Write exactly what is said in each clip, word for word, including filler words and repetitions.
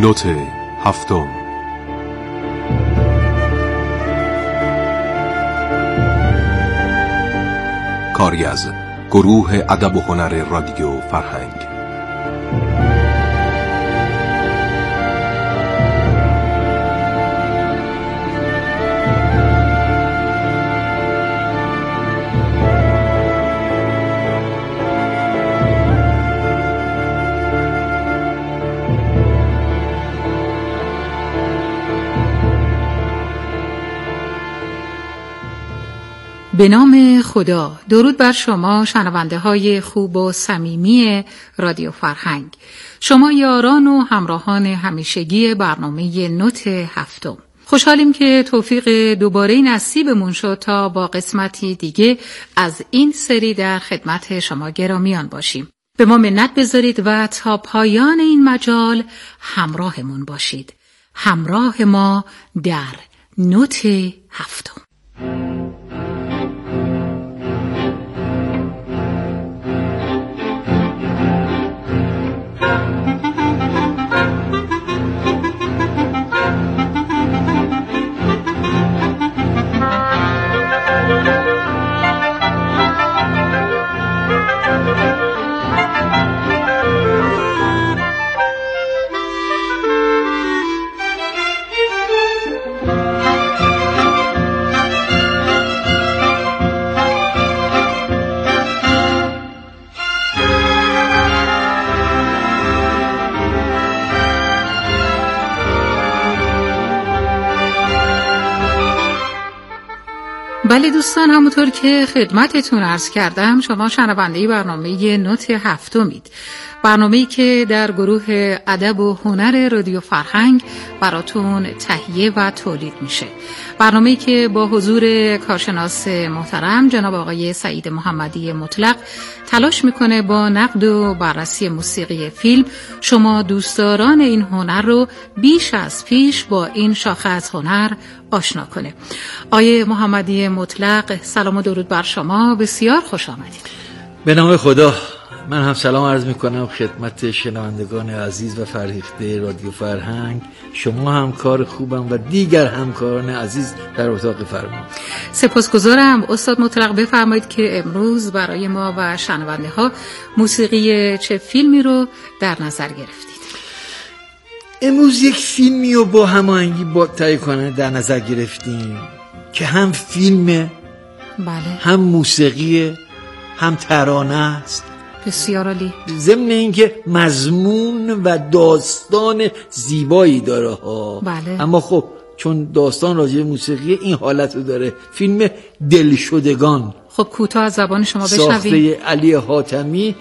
نوت هفتم. کاری از گروه ادب و هنر رادیو فرهنگ. به نام خدا. درود بر شما شنونده های خوب و صمیمی رادیو فرهنگ، شما یاران و همراهان همیشگی برنامه نوت هفتم. خوشحالیم که توفیق دوباره نصیبمون شد تا با قسمتی دیگه از این سری در خدمت شما گرامیان باشیم. به ما منت بذارید و تا پایان این مجال همراهمون باشید. همراه ما در نوت هفتم. بله دوستان، همونطور که خدمتتون عرض کردم، شما شنونده برنامه نوت هفتمید. برنامه‌ای که در گروه ادب و هنر رادیو فرهنگ براتون تهیه و تولید میشه. برنامه‌ای که با حضور کارشناس محترم جناب آقای سعید محمدی مطلق تلاش میکنه با نقد و بررسی موسیقی فیلم شما دوستداران این هنر رو بیش از پیش با این شاخه از هنر آشنا کنه. آقای محمدی مطلق، سلام و درود بر شما، بسیار خوش آمدید. به نام خدا. من هم سلام عرض میکنم خدمت شنوندگان عزیز و فرهیخته رادیو فرهنگ. شما همکار خوبم و دیگر همکاران عزیز در اتاق فرمان. سپاسگزارم. استاد مطلق، بفرمایید که امروز برای ما و شنونده ها موسیقی چه فیلمی رو در نظر گرفتید؟ امروز یک فیلمی رو با هماهنگی با تهیه کننده در نظر گرفتیم که هم فیلمه، بله، هم موسیقی، هم ترانه است. بسیار عالی. ضمن اینکه مضمون و داستان زیبایی داره ها. بله. اما خب چون داستان راجع به موسیقی این حالت رو داره، فیلم دلشدگان. خب کوتاه از زبان شما بشنویم. ساخته علی حاتمی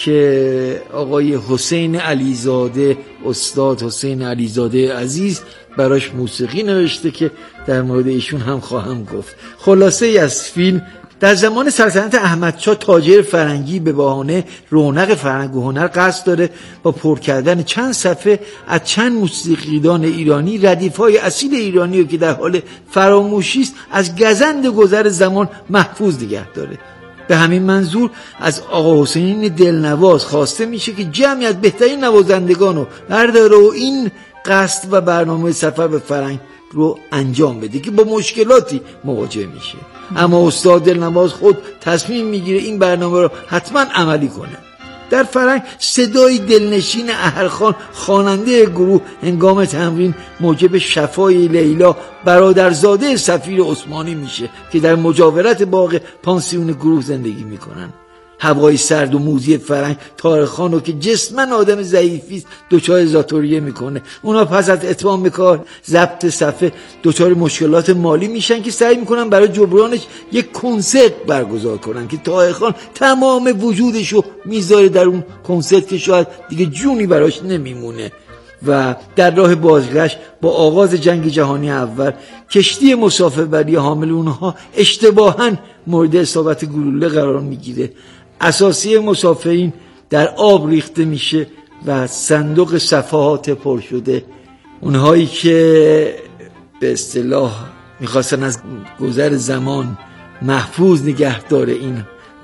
که آقای حسین علیزاده، استاد حسین علیزاده عزیز براش موسیقی نوشته که در مورد ایشون هم خواهم گفت. خلاصه ای از فیلم: در زمان سلطنت احمدشاه تاجر فرنگی به بهانه رونق فرهنگ و هنر قصد داره با پر کردن چند صفحه از چند موسیقیدان ایرانی ردیف‌های اصیل ایرانی رو که در حال فراموشی است از گزند گذر زمان محفوظ نگه داره. به همین منظور از آقا حسین دلنواز خواسته میشه که جمعی از بهترین نوازندگان رو برداره و این قصد و برنامه سفر به فرنگ رو انجام بده که با مشکلاتی مواجه میشه. اما استاد دلنواز خود تصمیم میگیره این برنامه رو حتما عملی کنه. در فرنگ صدای دلنشین احرخان، خواننده گروه، هنگام تمرین موجب شفای لیلا، برادرزاده سفیر عثمانی میشه که در مجاورت باغ پانسیون گروه زندگی میکنن. هوای سرد و موزی فرنگ طارق‌خان رو که جسمن آدم ضعیفی است دچار ذاتوریه میکنه. اونا پس از اتمام کار ضبط صفحه دچار مشکلات مالی میشن که سعی میکنن برای جبرانش یک کنسرت برگزار کنن که طارق‌خان تمام وجودش رو میذاره در اون کنسرت که شاید دیگه جونی براش نمیمونه. و در راه بازگشت با آغاز جنگ جهانی اول کشتی مسافربری حامل اونها اشتباهاً مورد اصابت گلوله قرار میگیره. اساسی مسافرین در آب ریخته میشه و صندوق صفحات پر شده، اونهایی که به اصطلاح میخواستن از گذر زمان محفوظ نگه داره این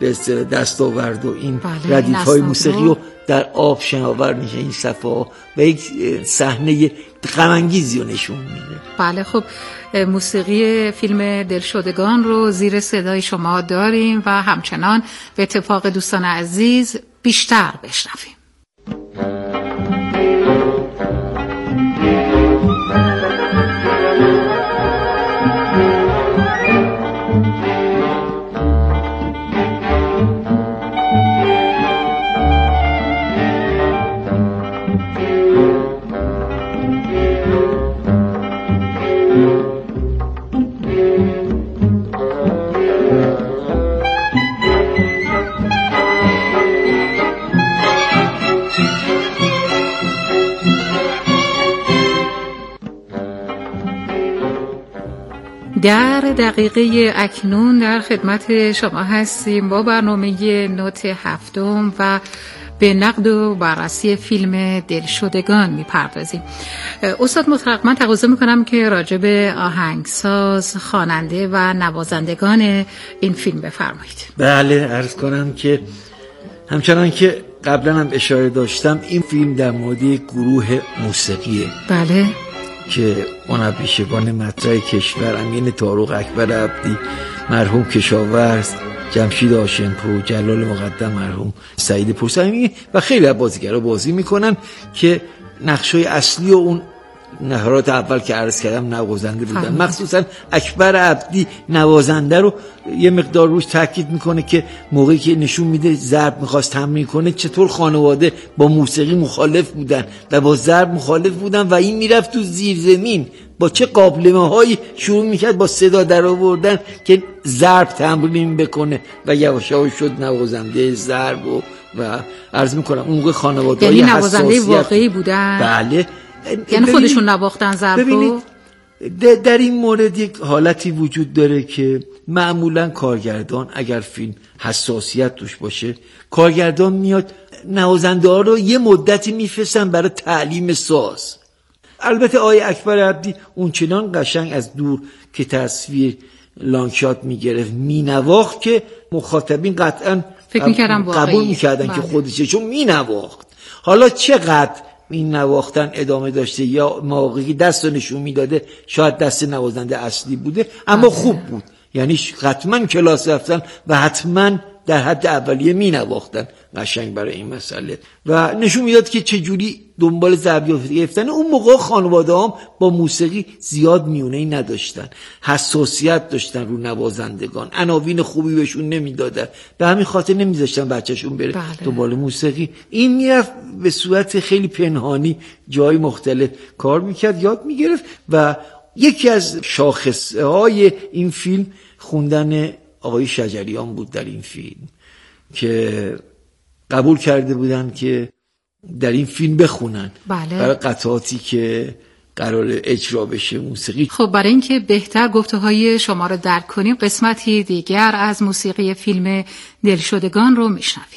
به اصطلاح دستاورد و این بله، ردیف‌های موسیقی رو در آب شناور میشه این صفحه ها و یک صحنه غم انگیزی رو نشون میده. بله خب موسیقی فیلم دلشدگان رو زیر صدای شما داریم و همچنان به اتفاق دوستان عزیز بیشتر بشنویم. در دقیقه اکنون در خدمت شما هستیم با برنامه نوت هفتم و به نقد و بررسی فیلم دلشدگان میپردازیم. استاد مطلق، من تقاضا میکنم که راجع به آهنگساز، خواننده و نوازندگان این فیلم بفرمایید. بله، عرض کنم که همچنان که قبلا هم اشاره داشتم این فیلم در مورد گروه موسیقیه. بله، که هنرپیشگان مطرح کشور امین طارق، اکبر عبدی مرحوم کشاورز، جمشید هاشمپور، جلال مقدم مرحوم، سعید پورسعیدی و خیلی از بازیگرا بازی میکنن که نقشای اصلی و اون نهارات اول که عرض کردم نوازنده بودن. فهمید. مخصوصا اکبر عبدی نوازنده رو یه مقدار روش تاکید میکنه که موقعی که نشون میده ضرب میخواست تمرین کنه چطور خانواده با موسیقی مخالف بودن و با ضرب مخالف بودن و این میرفت تو زیر زمین با چه قابلمه هایی شروع میکرد با صدا در آوردن که ضرب تمرین بکنه و یواش یواش شد نوازنده ضرب و و عرض میکنم اون موقع خانواده های یعنی نوازنده واقعی بودن. بله، یعنی خودشون نواختن ضرب رو. ببینید در این مورد یک حالتی وجود داره که معمولا کارگردان اگر فیلم حساسیت توش باشه، کارگردان میاد نوازنده ها رو یه مدتی میفرستن برای تعلیم ساز. البته آقای اکبر عبدی اون چنان قشنگ از دور که تصویر لانگشات میگرفت مینواخت که مخاطبین قطعا فکر میکردن قبول میکردن که خودشه، چون مینواخت. حالا چقدر این نواختن ادامه داشته یا موقعی دست رو نشون میداده شاید دست نوازنده اصلی بوده، اما خوب بود، یعنی حتما کلاس رفتن و حتما در حد اولیه می نواختن قشنگ برای این مسئله و نشون میداد که چجوری دنبال ضرب گرفتن. اون موقع خانواده هم با موسیقی زیاد میونه‌ای نداشتن، حساسیت داشتن رو نوازندگان، عناوین خوبی بهشون نمیدادن، به همین خاطر نمیذاشتن بچه‌شون بره بله. دنبال موسیقی. این میرفت به صورت خیلی پنهانی جای مختلف کار میکرد، یاد میگرفت و یکی از شاخصهای این فیلم خوندن آقای شجریان بود در این فیلم که قبول کرده بودن که در این فیلم بخونن بله. برای قطعاتی که قرار اجرا بشه موسیقی. خب برای اینکه بهتر گفته های شما رو درک کنیم قسمتی دیگر از موسیقی فیلم دلشدگان رو میشنویم.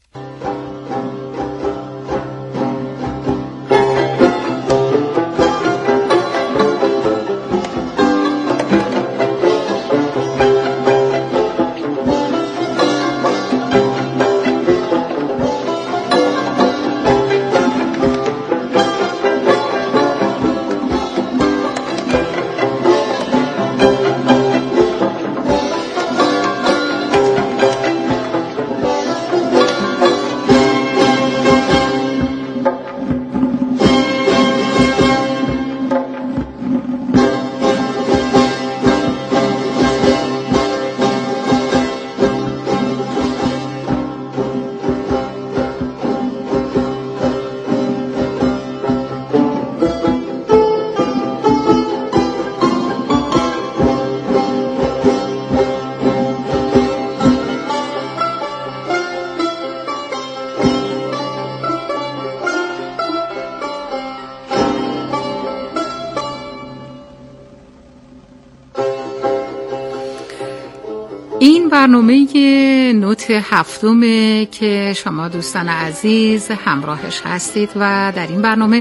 این برنامه نوت هفتمه که شما دوستان عزیز همراهش هستید و در این برنامه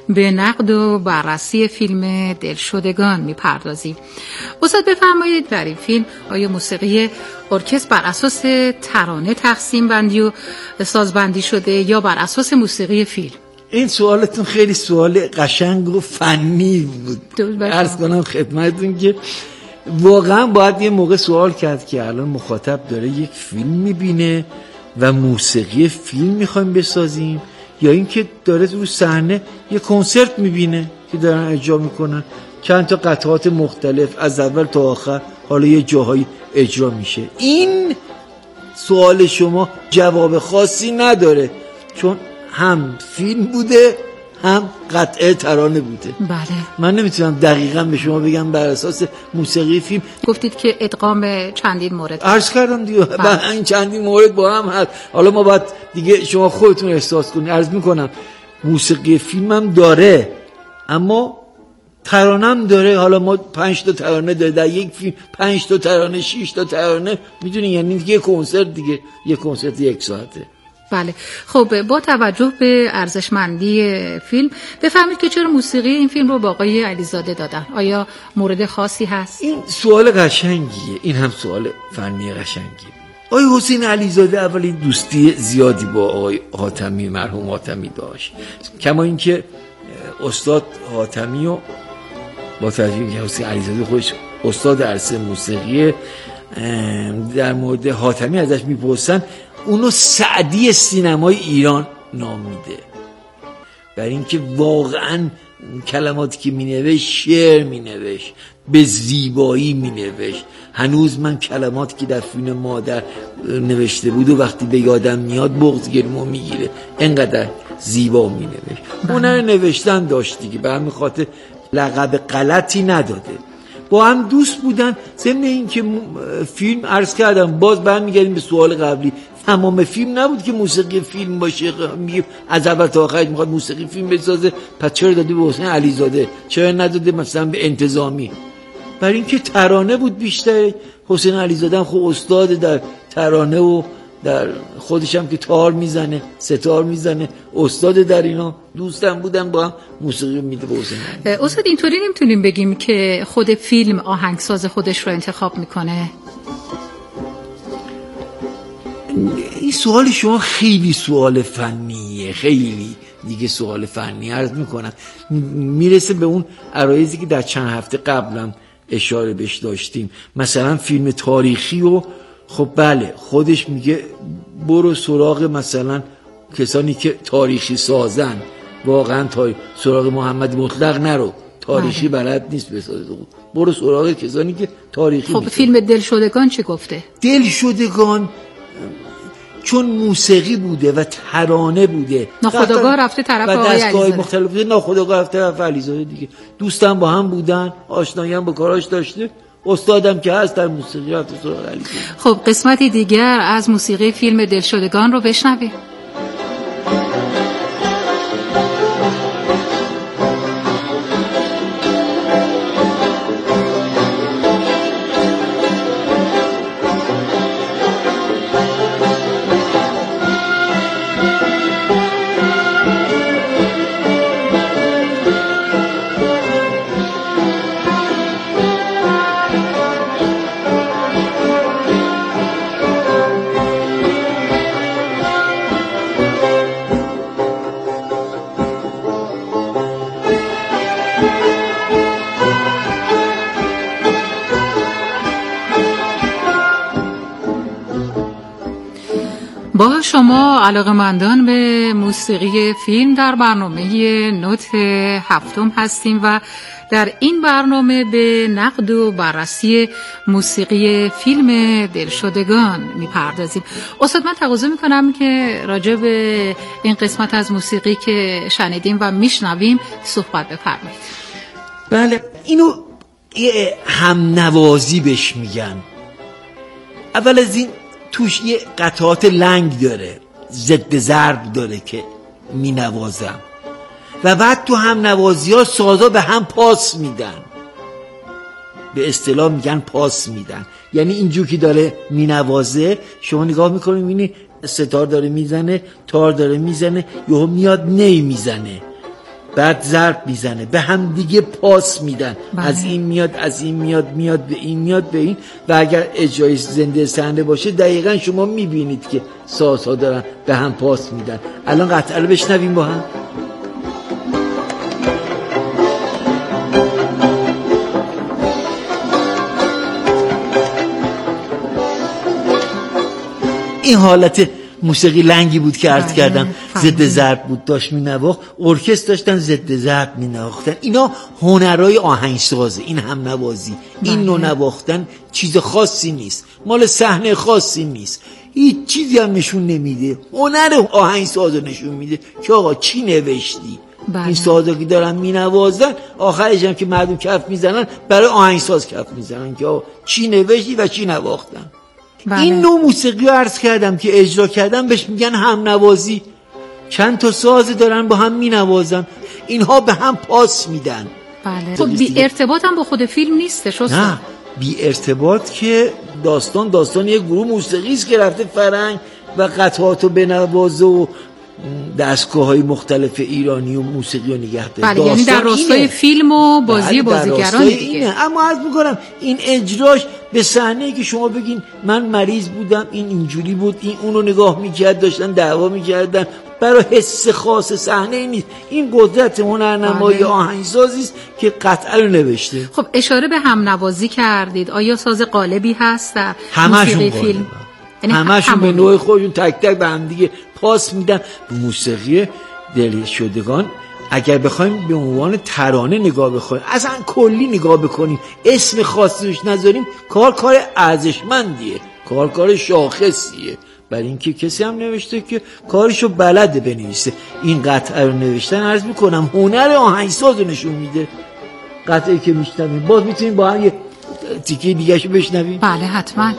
به نقد و بررسی فیلم دلشدگان میپردازیم. استاد بفرمایید در این فیلم آیا موسیقی ارکستر بر اساس ترانه تقسیم بندی و سازبندی شده یا بر اساس موسیقی فیلم؟ این سوالتون خیلی سوال قشنگ و فنی بود. عرض کنم خدمتتون که واقعا باید یه موقع سوال کرد که الان مخاطب داره یک فیلم میبینه و موسیقی فیلم میخوایم بسازیم یا اینکه داره رو صحنه یه کنسرت میبینه که دارن اجرا میکنن چند تا قطعات مختلف از اول تا آخر، حالا یه جاهایی اجرا میشه. این سوال شما جواب خاصی نداره، چون هم فیلم بوده هم قطعه ترانه بوده. بله. من نمیتونم دقیقاً به شما بگم بر اساس موسیقی فیلم. گفتید که ادغام چندین مورد عرض کردم دیگه، بله. این چندین مورد با هم هست. حالا ما باید دیگه شما خودتون احساس کنید. عرض میکنم موسیقی فیلم هم داره اما ترانه هم داره. حالا ما پنج تا ترانه داره در یک فیلم، پنج تا ترانه، شش تا ترانه، میدونی یعنی دیگه کنسرت دیگه، یک کنسرت یک ساعته. بله. خب با توجه به ارزشمندی فیلم بفهمید که چرا موسیقی این فیلم رو با آقای علیزاده دادن؟ آیا مورد خاصی هست؟ این سوال قشنگیه، این هم سوال فنی قشنگیه. آقای حسین علیزاده اولی دوستی زیادی با آقای حاتمی، مرحوم حاتمی داشت، کما اینکه استاد حاتمی و با توجه که حسین علیزاده خودش استاد عرصه موسیقی، در مورد حاتمی ازش میپرسن اونو سعدی سینمای ایران نام میده، برای اینکه واقعا کلماتی که مینوشت شعر مینوشت، به زیبایی مینوشت. هنوز من کلماتی که در فیلم مادر نوشته بود و وقتی به یادم میاد بغض گلمو میگیره، انقدر زیبا مینوشت. هنر نوشتن داشت دیگه، به همین خاطر لقب غلطی نداده. با هم دوست بودن. ضمن این که فیلم عرض کردم، باز برمیگردیم به سوال قبلی، تمام فیلم نبود که موسیقی فیلم باشه. میگه از اول تا آخر میخواد موسیقی فیلم بسازه، پس چرا داده به حسین علیزاده؟ چرا نداده مثلا به انتظامی؟ برای اینکه ترانه بود بیشتر. حسین علیزاده هم خب استاد در ترانه و در خودش هم که تار میزنه، ستار میزنه، استاد در اینا. دوستم بودن با هم موسیقی میده به حسین. استاد اینطوری نمیتونیم بگیم که خود فیلم آهنگساز خودش رو انتخاب میکنه؟ این سوال شما خیلی سوال فنیه، خیلی دیگه سوال فنی. عرض میکنم میرسه به اون عرایزی که در چند هفته قبلم اشاره بهش داشتیم. مثلا فیلم تاریخی و خب بله خودش میگه برو سراغ مثلا کسانی که تاریخی سازن، واقعا تا سراغ محمد مطلق نرو، تاریخی بلد نیست بسازه، برو سراغ کسانی که تاریخی. خب میسازن. فیلم دلشدگان چه گفته؟ دلشدگان چون موسیقی بوده و ترانه بوده، ناخودآگاه رفته طرف آقای علیزاده، مختلف ناخودآگاه رفته طرف علیزاده دیگه. دوستان با هم بودن، آشنایی هم با کاراش داشته، استادم که هست در موسیقی رفته سراغ علیزاده. خب قسمتی دیگر از موسیقی فیلم دلشدگان رو بشنویم. با شما علاقه‌مندان به موسیقی فیلم در برنامه نوت هفتم هستیم و در این برنامه به نقد و بررسی موسیقی فیلم دلشدگان میپردازیم. استاد من تقاضا میکنم که راجع به این قسمت از موسیقی که شنیدیم و میشنویم صحبت بفرمایید. بله، اینو یه هم نوازی بهش میگن. اول از این توش یه قطعات لنگ داره، ضد ضرب داره که می نوازم و بعد تو هم نوازی ها سازا به هم پاس میدن، به اصطلاح میگن پاس میدن. یعنی اینجور که داره می نوازه شما نگاه میکنی میبینی ستار داره میزنه، تار داره میزنه، یهو میاد نی میزنه، بعد ضرب میزنه، به هم دیگه پاس میدن. بله. از این میاد از این میاد میاد به این میاد به این. و اگر اجرای زنده صحنه باشه دقیقا شما میبینید که سازها دارن به هم پاس میدن. الان قطعه رو بشنویم با هم. این حالت موسیقی لنگی بود که عرض کردم ضد ضرب بود، داشت مینواخت، ارکستر داشتن ضد ضرب مینواختن. اینا هنرهای آهنگسازه، این هم نوازی، این نوع نواختن چیز خاصی نیست، مال صحنه خاصی نیست، هیچ چیزی هم نشون نمیده. هنر آهنگساز نشون میده که آقا چی نوشتی. بله. این سازا که دارن مینوازن آخرش هم که مردم کف میزنن برای آهنگساز کف میزنن که آقا چی نوشتی و چی نواختن. بله. این نوع موسیقی رو عرض کردم که اجرا کردم بهش میگن هم نوازی. چند تا ساز دارن با هم مینوازن، اینها به هم پاس میدن. بله. خب بی ارتباط هم با خود فیلم نیستش اصلا؟ نه بی ارتباط که داستان داستان یک گروه موسیقی است که رفته فرنگ و قطعاتو بنوازه و دستگاه‌های مختلف ایرانی و موسیقی رو نگه داره. بله، یعنی در راستای فیلم و بازی بازیگران دیگه. اما عرض می‌کنم این اجراش به صحنه‌ای که شما بگین من مریض بودم، این اینجوری بود، این اونو نگاه می‌کرد، داشتن دعوا می‌کردن، برای حس خاص صحنه نیست. این قدرت هنرنمای آهنگسازی است که قطعه رو نوشته. خب اشاره به هم نوازی کردید، آیا ساز قالبی هست در موسیقی فیلم؟ یعنی همشون به نوع خودشون تک تک به هم دیگه پاس میدن. موسیقی دلشدگان اگر بخوایم به عنوان ترانه نگاه بکنیم، اصلا کلی نگاه بکنیم، اسم خاصی روش نذاریم، کار کار ارزشمندیه، کار کار شاخصیه، برای اینکه کسی هم نوشته که کارشو بلده بنویسه. این قطعه رو نوشتن عرض میکنم هنر آهنگساز رو نشون میده. قطعه که میشنویم باز میتونیم با هم یه تیکه دیگه شو بشنویم. بله حتما.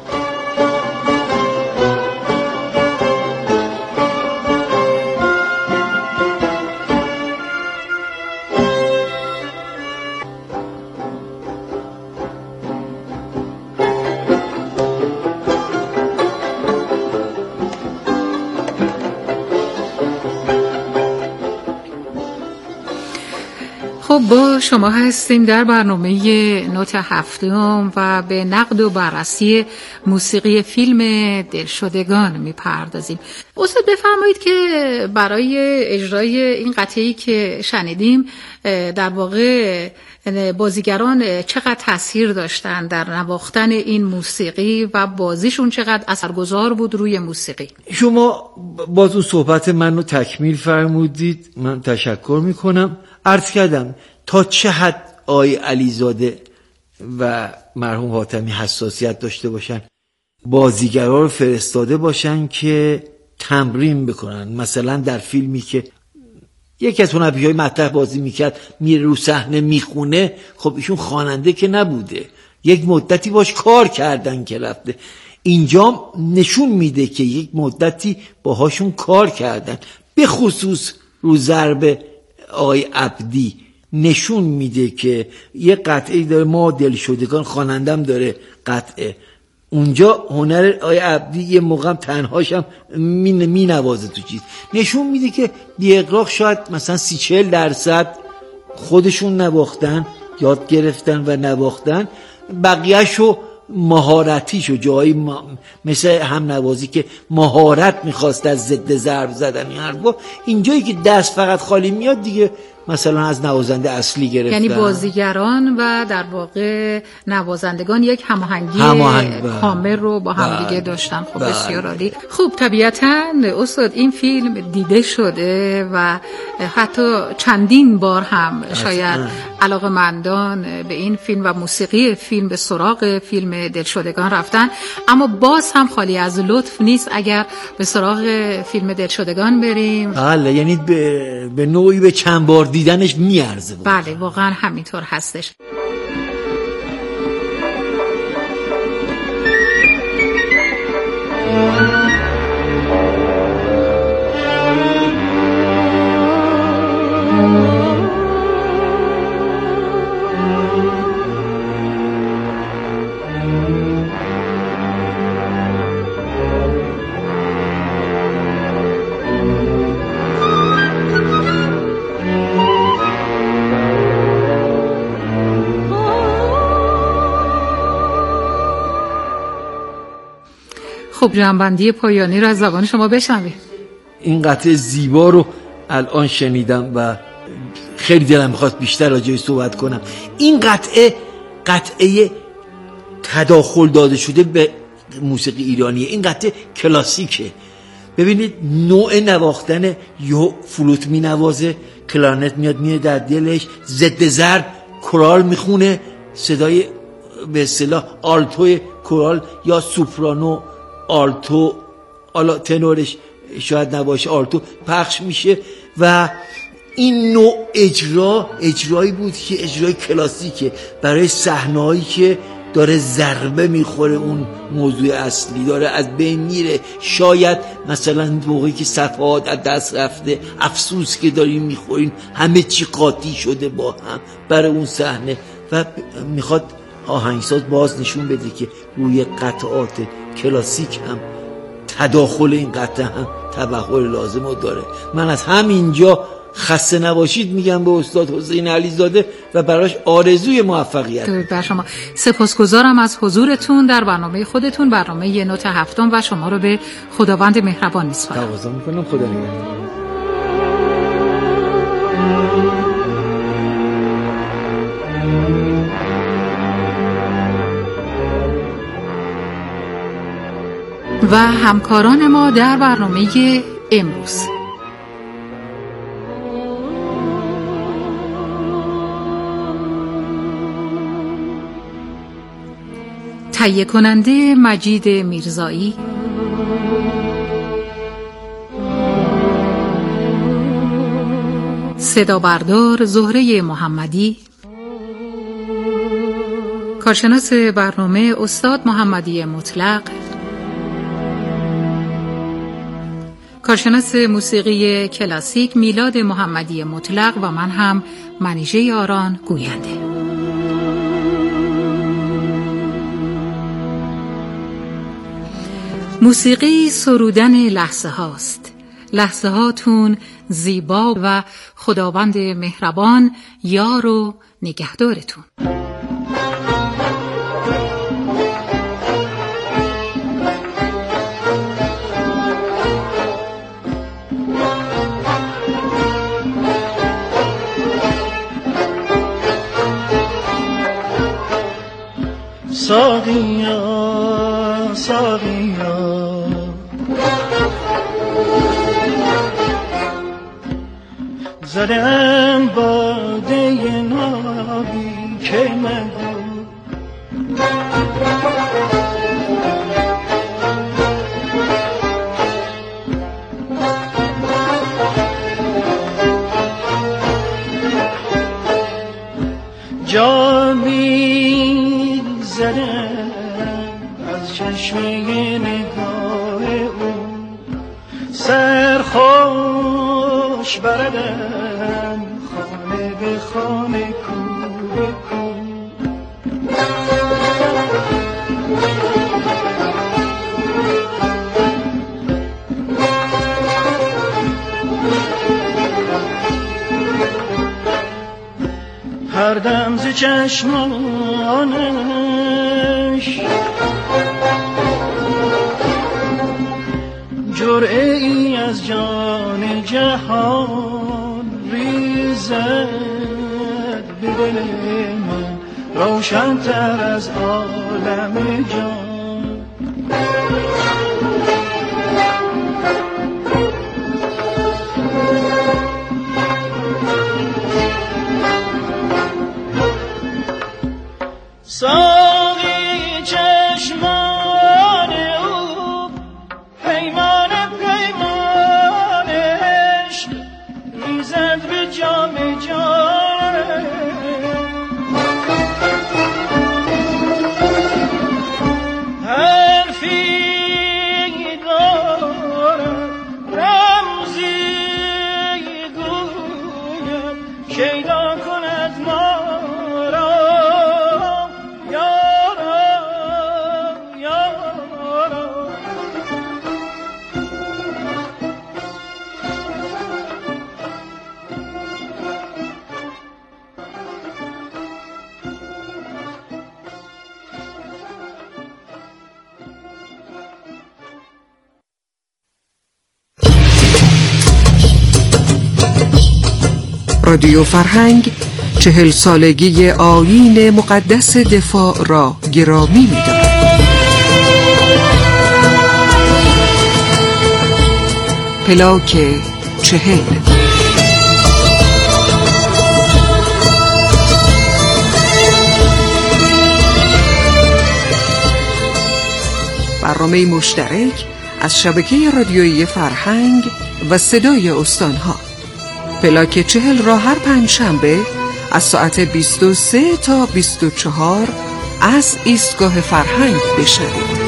خب با شما هستیم در برنامه نوت هفتم و به نقد و بررسی موسیقی فیلم دلشدگان میپردازیم. استاد بفرمایید که برای اجرای این قطعه‌ای که شنیدیم در واقع بازیگران چقدر تاثیر داشتن در نواختن این موسیقی و بازیشون چقدر اثرگذار بود روی موسیقی؟ شما باز اون صحبت من رو تکمیل فرمودید، من تشکر میکنم. عرض کردم تا چه حد آقای علیزاده و مرحوم حاتمی حساسیت داشته باشن، بازیگرا رو فرستاده باشن که تمرین بکنن. مثلا در فیلمی که یکی از هنرپیشه‌های مطرح بازی میکرد میره رو صحنه میخونه، خب ایشون خواننده که نبوده، یک مدتی باش کار کردن که رفته. اینجا نشون میده که یک مدتی باهاشون کار کردن، به خصوص رو ضرب آقای عبدی نشون میده که یه قطعه داره، ما دلشدگان خوانندم داره قطعه، اونجا هنر آقای عبدی یه موقع تنهاشم می, می نوازه تو چیز، نشون میده که بی اغراق شاید مثلا سی چهل درصد خودشون نواختن، یاد گرفتن و نواختن، بقیهشو مهارتیشو جایی ما مثل هم نوازی که مهارت میخواست از ضد ضرب زدن این حرفا، اینجایی که دست فقط خالی میاد دیگه مثلا از نوازنده اصلی گرفتن. یعنی بازیگران و در واقع نوازندگان یک هماهنگی هماهنگ کامل رو با هم دیگه داشتن. خب بسیار عالی. خب طبیعتاً استاد این فیلم دیده شده و حتی چندین بار هم شاید علاقه‌مندان به این فیلم و موسیقی فیلم به سراغ فیلم دلشدگان رفتن، اما باز هم خالی از لطف نیست اگر به سراغ فیلم دلشدگان بریم. بله، یعنی به, به نوعی به چند بار دیدنش میارزه. بله واقعا همینطور هستش. خب جنبندی پایانی رو از زبان شما بشنویم. این قطعه زیبا رو الان شنیدم و خیلی دلم میخواست بیشتر راجعش صحبت کنم. این قطعه قطعه تداخل داده شده به موسیقی ایرانیه. این قطعه کلاسیکه. ببینید نوع نواختن، یه فلوت می نوازه، کلارنت میاد میاد در دلش، ضد ضرب کورال میخونه، صدای به اصطلاح آلتو کورال یا سوپرانو آلتو، حالا تنورش شاید نباشه، آلتو پخش میشه و این نوع اجرا اجرایی بود که اجرای کلاسیکه برای صحنه‌هایی که داره ضربه میخوره، اون موضوع اصلی داره از بین میره. شاید مثلا موقعی که صفحات از دست رفته، افسوس که داریم میخوریم، همه چی قاطی شده با هم برای اون صحنه و میخواد آهنگساز باز نشون بده که روی قطعات کلاسیک هم تداخل این قطعه هم تبخر لازم رو داره. من از همینجا خسته نباشید میگم به استاد حسین علیزاده و براش آرزوی موفقیت. درود بر شما. سپاسگزارم از حضورتون در برنامه خودتون، برنامه نوت هفتم، و شما رو به خداوند مهربان میسپارم. تقاضا میکنم. خدا نگهدار. و همکاران ما در برنامه امروز: تهیه کننده مجید میرزایی، صدا بردار زهره محمدی، کارشناس برنامه استاد محمدی مطلق، کارشناس موسیقی کلاسیک میلاد محمدی مطلق و من هم منیژه یاران گوینده. موسیقی سرودن لحظه هاست. لحظه هاتون زیبا و خداوند مهربان یار و نگهدارتون. ساقیا ساقیا زدم باده نابی که مگو جامی زدم از چشمه نگاه او، سرخوش بردم خانه به خانه کو به کو. هر دم ز چشمانش جرعه ای از جان جهان ریزد به دل من، روشن تر از عالم جان. ساقی چشمان او پیمان پیمانش ریزد به جام جان، حرفی رادیو فرهنگ چهل سالگی آیین مقدس دفاع را گرامی می‌دارد. پلاک چهل. برنامه مشترک از شبکه رادیویی فرهنگ و صدای استانها. پلاک چهل را هر پنج شنبه از ساعت بیست و سه تا بیست و چهار از ایستگاه فرهنگ بشنوید.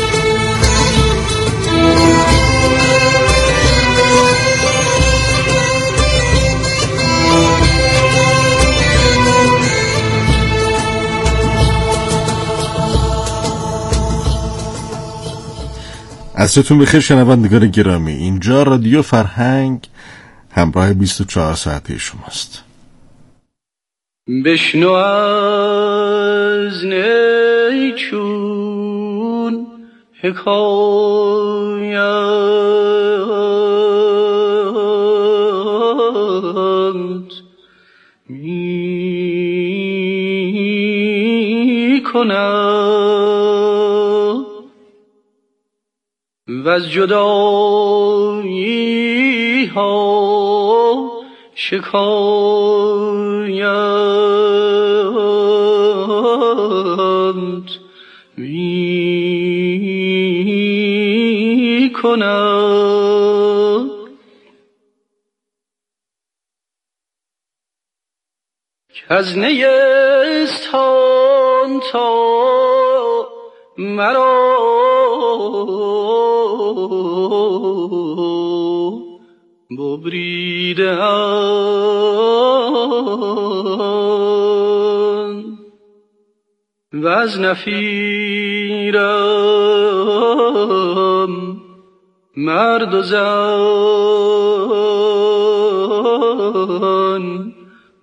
عصرتون بخیر شنوندگان گرامی، اینجا رادیو فرهنگ همراه بیست و چهار ساعته شماست. بشنو از نیچون حکایت می کنم و از جدایی ها شکایت می کنم. که از نیستان تا مرا ببریدند و از نفیرم مرد و زن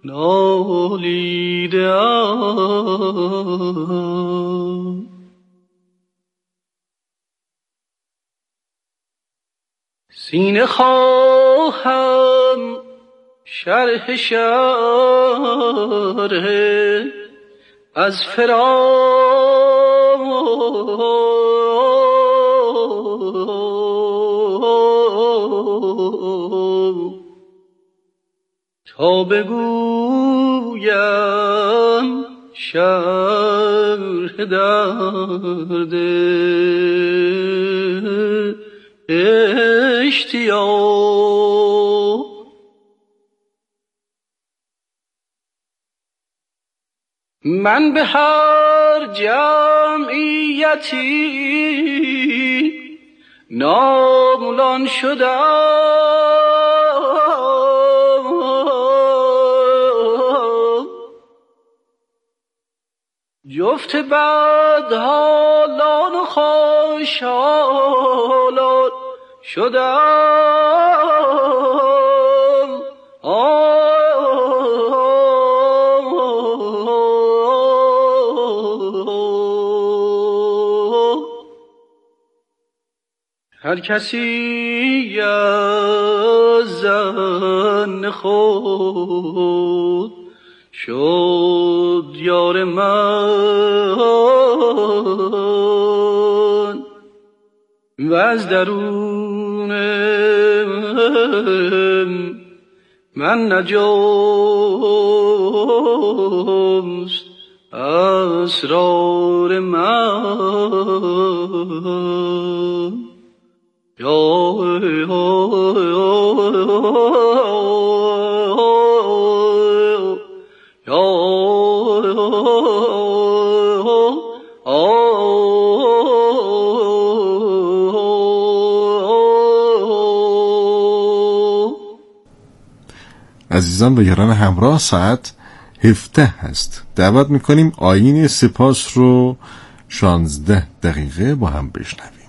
نالیدند. سینه خواهم شرح شرح از فراق تا بگویم شرح درد اشتیاق. من به هر جمعیتی ناملان شدم، جفت بدحالان و خوشحالان شدم. هر کسی از زن خود شد یار من و از درون من نجست اسرار من. یا عزیزان و یاران همراه، ساعت هفده هست. دعوت میکنیم آیین سپاس رو شانزده دقیقه با هم بشنویم.